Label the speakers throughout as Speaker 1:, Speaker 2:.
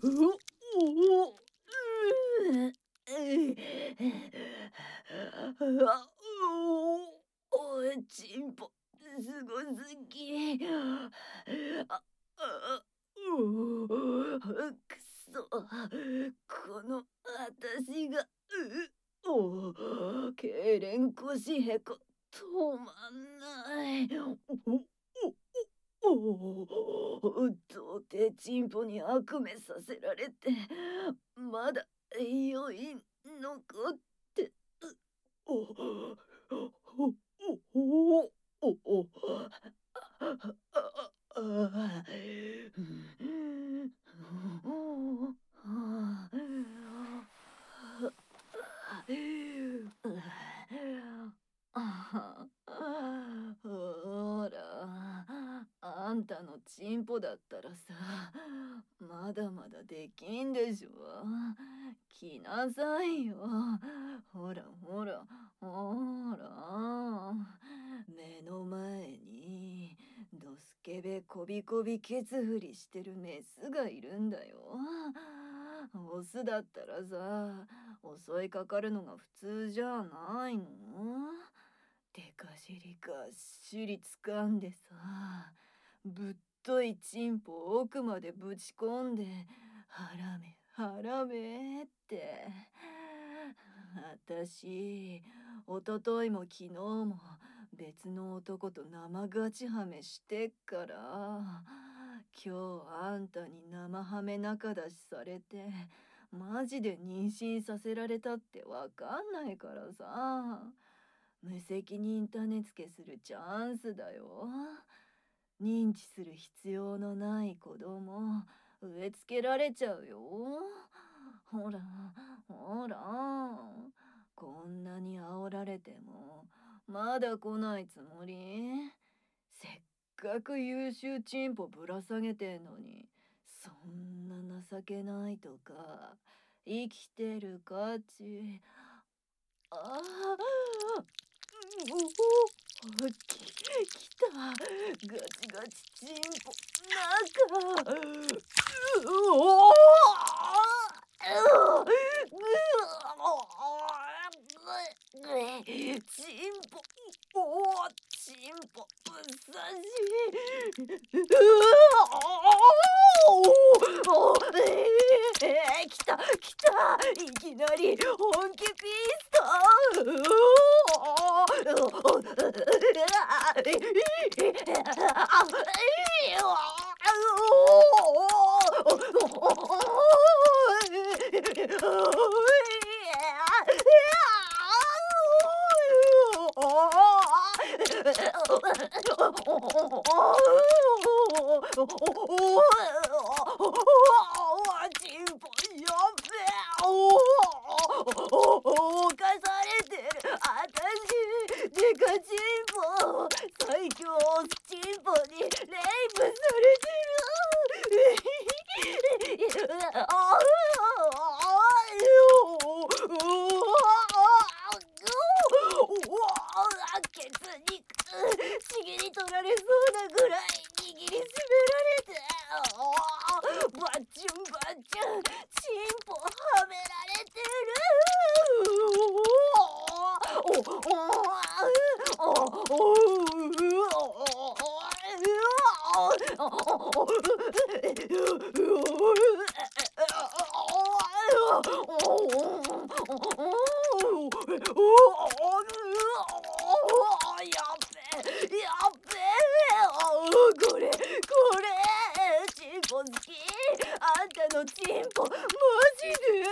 Speaker 1: チンポすごすぎ。くそ、この私が、痙攣腰へこ止まんない。到底チンポに悪夢させられて、まだ余韻残って、おおおおおほら、あんたのチンポだったらさ、まだまだできんでしょ。来なさいよ。ほらほら、ほら。目の前に、ドスケベこびこびケツ振りしてるメスがいるんだよ。オスだったらさ、襲いかかるのが普通じゃないの？でか尻がっしり掴んでさ、ぶっといチンポを奥までぶち込んで、ハラメハラメって。私、おとといも昨日も別の男と生ガチハメしてっから、今日あんたに生ハメ仲出しされて、マジで妊娠させられたってわかんないからさ、無責任種付けするチャンスだよ。認知する必要のない子供植え付けられちゃうよ。ほらほら、こんなに煽られてもまだ来ないつもり？せっかく優秀チンポぶら下げてんのに、そんな情けないとか生きてる価値。ああ、きた。ガチガチチンポ中。おおチンポ、チンポぶっ刺し。来た来た、いきなり本気ピスチンポやべえ。犯されてる。あたしデカチンポ、最強チンポにレイプされてる。ケツにちぎり取られそうなぐらい握りしめられて、バッチュンバッチュン、チンポはめられてやっべやっべこれチンポ好き。あんたのチンポマジで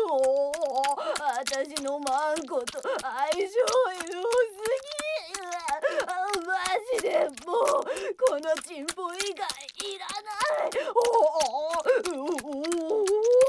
Speaker 1: 私のマンコと相性良すぎ。マジでもうこのチンポ以外いらない。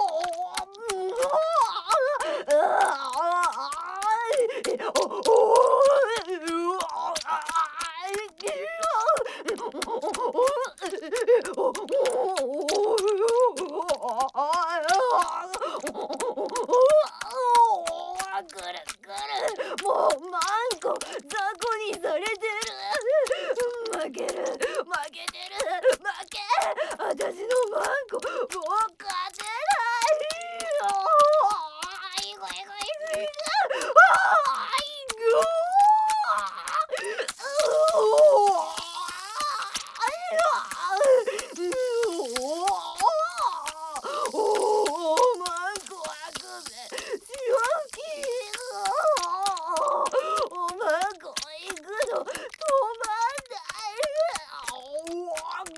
Speaker 1: ぐるぐる、もうマンコ雑魚にされてる。負けてる、負け。私のマンコもう勝て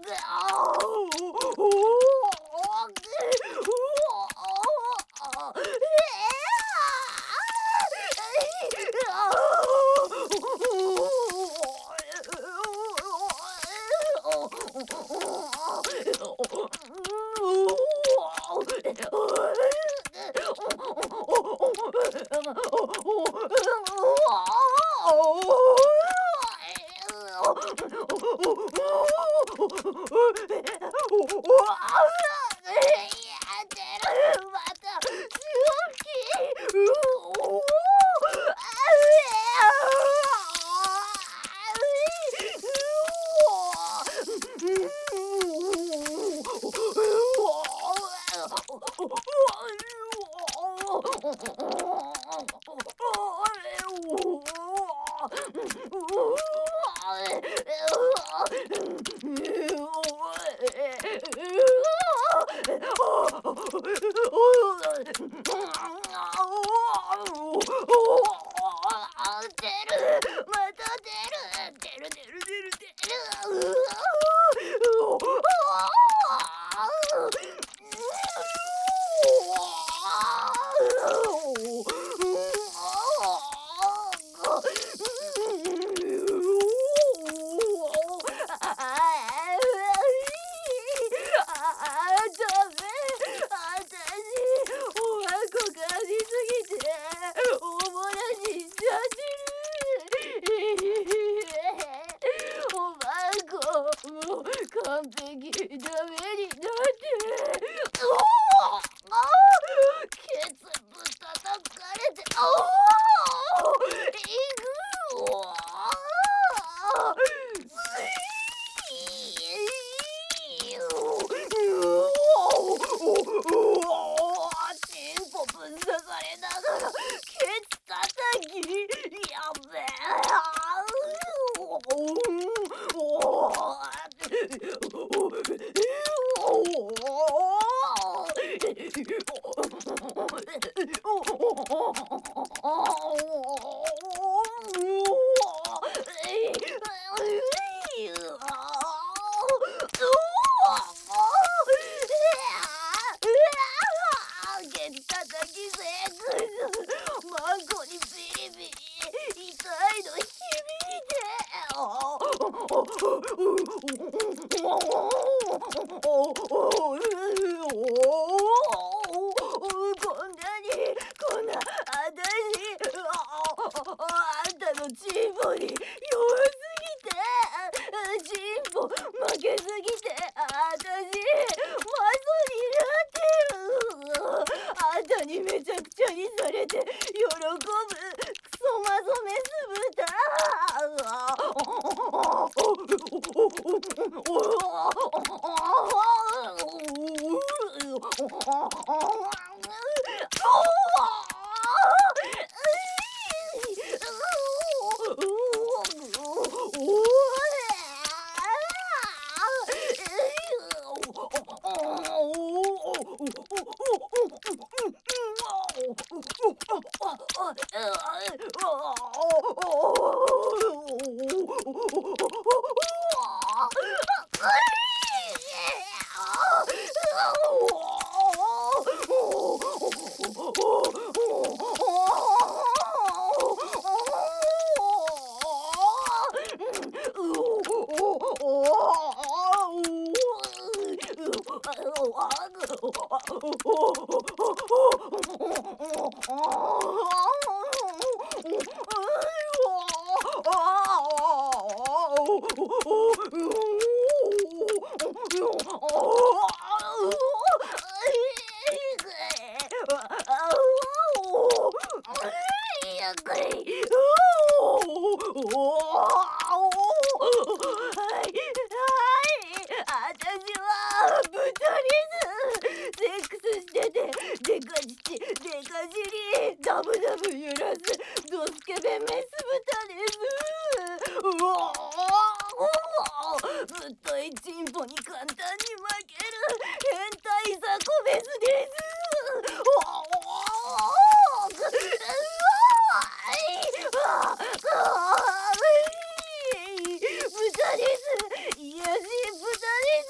Speaker 1: 完璧ダメになってケツぶ叩かれていくチンポぶん刺されながらケツ叩きやべケツ叩きセックスマンコにビリビリ痛いの響いてこんなあたしあんたのチンポに弱すぎてチンポ負けすぎてあたしマゾになってるあんたにめちゃくちゃにされて喜ぶクソマゾメス豚ダブダブ揺らすドスケベメス豚ですぶっといチンポに簡単に負ける変態ザコメスです豚です癒やしい豚です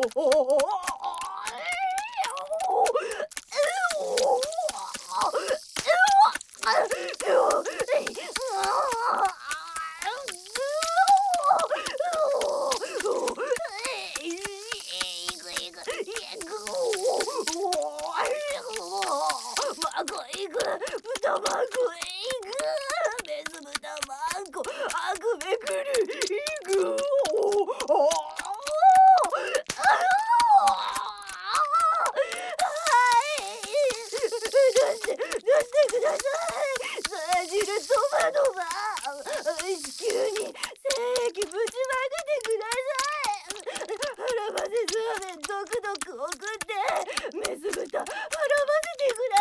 Speaker 1: 子宮に精液ぶちまけてください。腹まぜそうめんドクドク送ってメス豚腹ませてくだ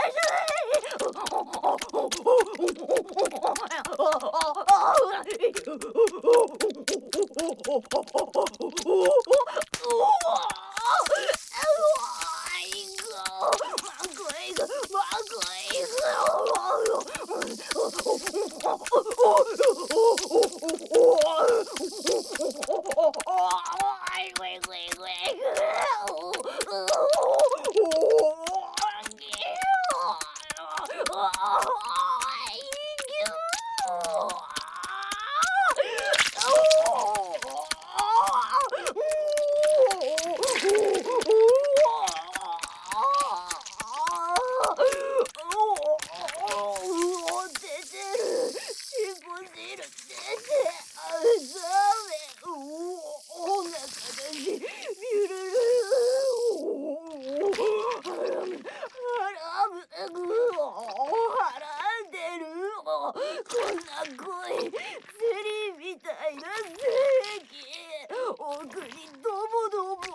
Speaker 1: こんな濃いゼリーみたいな精液奥にドボドボ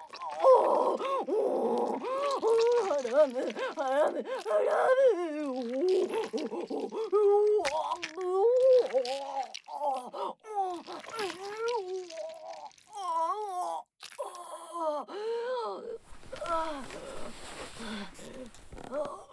Speaker 1: ハラムハラムハラム